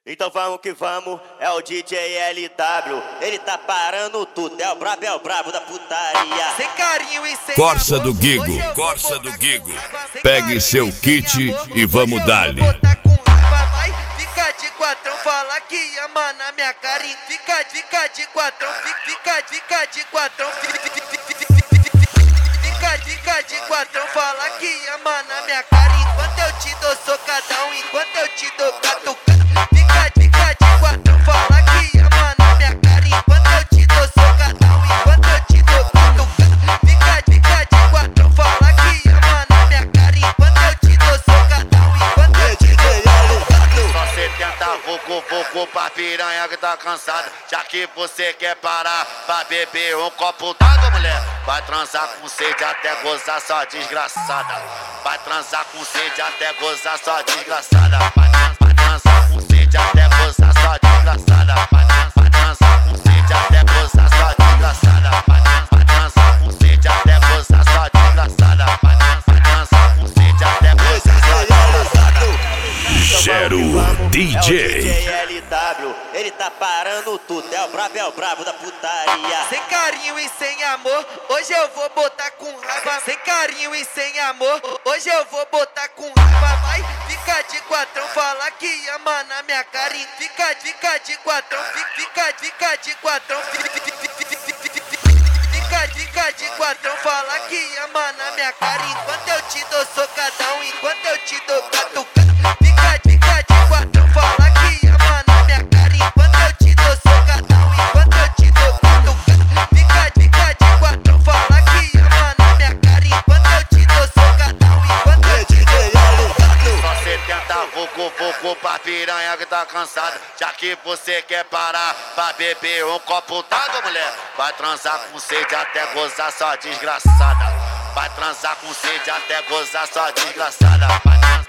Então vamos que vamos, é o DJ LW. Ele tá parando tudo, é o brabo da putaria. Sem carinho e sem Corsa amor, do Guigo, hoje eu Corsa vou do botar Guigo. com Pegue raiva, seu sem kit amor, e vamos hoje eu dar-lhe. vou botar com raiva, vai, fica de quatrão, fala que ama na minha cara e fica de quatrão, fica de quatrão, fica de quatrão, fala que ama na minha cara enquanto eu te dou socadão, enquanto eu te dou catucão, fica de quatrão, fala que ama na minha cara enquanto eu te dou socadão, enquanto eu te dou catucão, fica de quatrão, fala que ama na minha cara enquanto eu te dou socadão, enquanto eu te dou catucão. Só 70 vucu pra piranha que tá cansada. Já que você quer parar pra beber um copo d'água, mulher, vai transar com sede até gozar sua desgraçada. Vai transar com sede até gozar sua desgraçada. Vai transar com sede até gozar sua desgraçada. Vai transar com sede até gozar sua desgraçada. Vai transar com sede até gozar sua desgraçada. Vai transar com sede até gozar sua desgraçada. Gero DJ. É o DJ LW, ele tá parando tudo, é o brabo da putaria. Sem carinho e sem amor, hoje eu vou botar com raiva. Sem carinho e sem amor, hoje eu vou botar com raiva. Vai, fica de quatrão, fala que ama na minha cara e fica de quatrão, fica de quatrão, fica de quatrão, fala que ama na minha cara enquanto eu te dou socadão, enquanto eu te dou catucão. Fica de quatrão, fala que ama na minha cara enquanto eu te dou socadão, enquanto eu te dou catucão. Fica de quatrão, fala que ama na minha cara enquanto eu te dou socadão, enquanto eu te dou catucão. Só 70 vucu pra piranha que tá cansada. Já que você quer parar pra beber um copo d'água, mulher, vai transar com sede até gozar sua desgraçada. Vai transar com sede até gozar sua desgraçada.